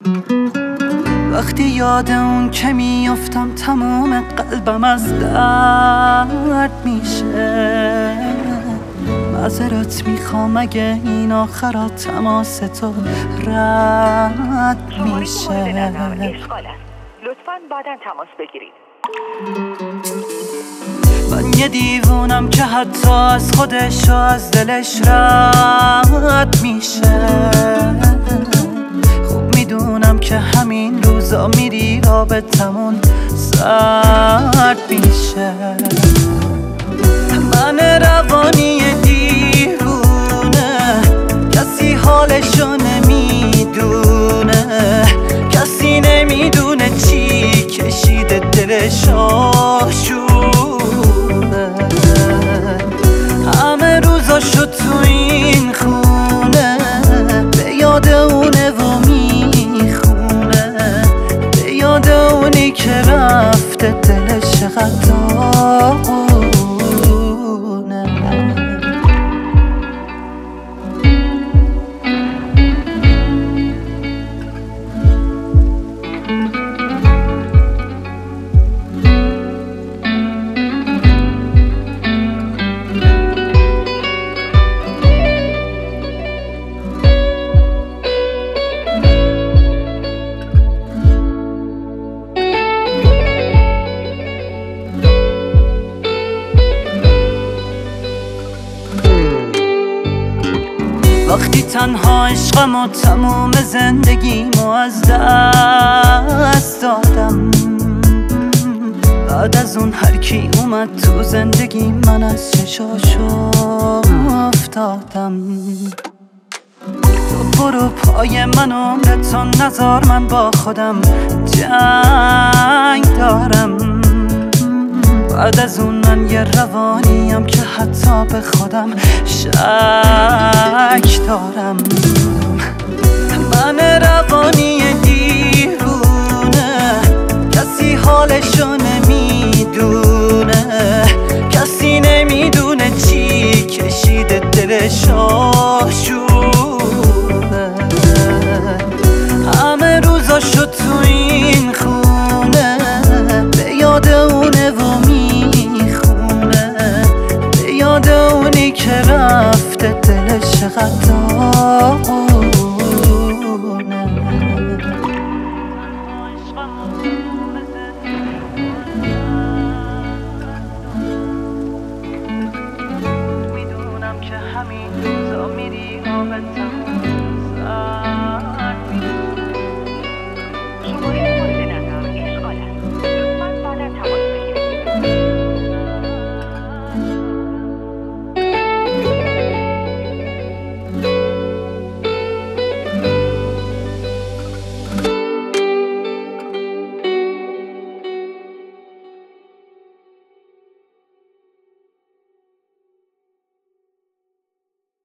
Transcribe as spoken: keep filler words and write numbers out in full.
وقتی یاد اون که میافتم تمام قلبم از درد میشه. معذرت میخوام اگه این آخرات تماس تو رد میشه. لطفاً بعداً تماس بگیرید. من یه دیوونم که حتی از خودش و از دلش رد میشه. خوب میدونم که همین روزا میری رابطمون سرد میشه. من روانی دیوونه، کسی حالشو نمیدونه، کسی نمیدونه چی کشیده دلش آشونه. همه روزاشو تو این خونه به یاد اونه و میخونه، به یاد اونی که رفته دلش چقدر داغونه. وقتی تنها عشقم و تموم زندگیمو از دست دادم، بعد از اون هر کی اومد تو زندگی من از چشاشو افتادم. تو برو پای من عمرتو نذار، من با خودم جنگ دارم. بعد از اون من یه روانیم که حتی به خودم شک دارم.